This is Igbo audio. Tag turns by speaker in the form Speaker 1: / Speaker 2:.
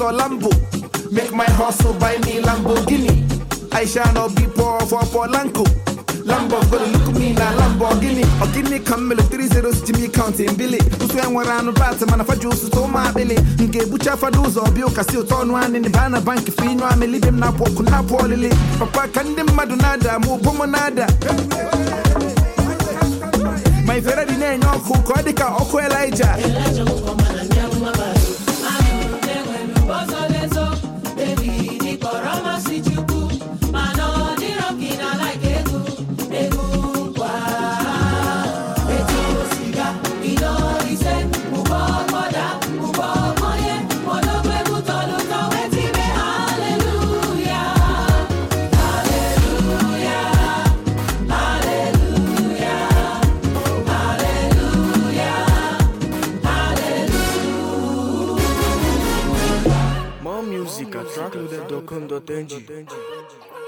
Speaker 1: or Lambo. Make my hustle buy me Lamborghini. I shall not be poor for Polanco. Lambo gonna look me na Lamborghini. Or give me Camelo 30 Jimmy counting Billy. Who's when we're on the batter man for juice to my Billy. Nke bucha for those or Bill Castillo turn one in the banner bank if you know I'm living na walk na polily. Papa can dem madunada mo pomonada. My Ferrari name no cook Kodika Oko Elijah.
Speaker 2: Music at trackloaded.com.ng